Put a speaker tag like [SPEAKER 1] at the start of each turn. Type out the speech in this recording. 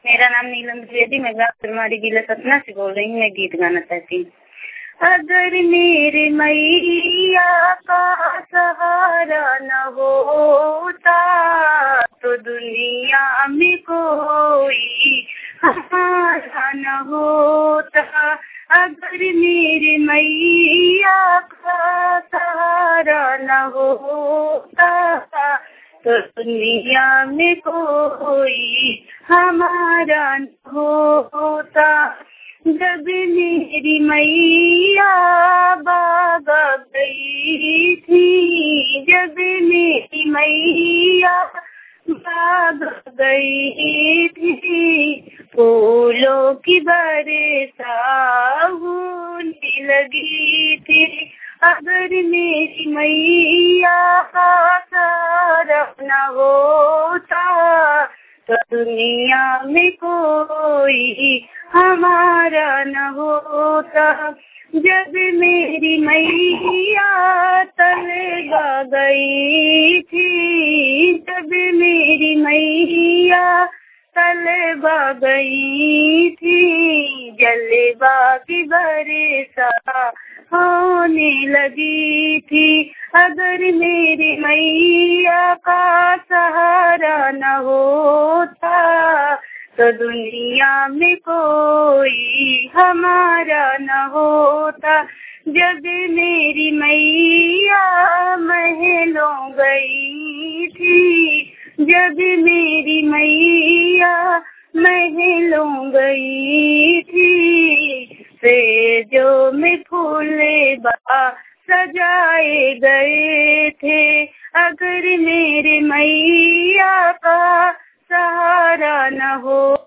[SPEAKER 1] मेरा नाम नीलम द्विवेदी, मैं ग्राम सुरमाड़ी जिला सतना से बोल रही हूँ। मैं गीत गाना चाहती हूँ। अगर मेरे मैया का सहारा न होता तो दुनिया में कोई हमारा न होता। अगर मेरे मैया का सहारा न होता तो दुनिया में कोई हमारा न होता। जब मेरी मैया बाबा गई थी, जब मेरी मैया बाबा गई थी, फूलों की बरसात होने लगी थी। अगर मेरी मैया का सहारा न होता तो दुनिया में कोई हमारा न होता। जब मेरी मैया तलबा गई थी, जब मेरी मैया तलबा गई थी, जलवा की बरसात होने लगी थी। अगर मेरी मैया का सहारा न होता तो दुनिया में कोई हमारा न होता। जब मेरी मैया महलों गई थी, जब मेरी मैया महलों गई थी, सेजों में फूले बा सजाए गए थे। अगर मेरे मैया का सहारा न हो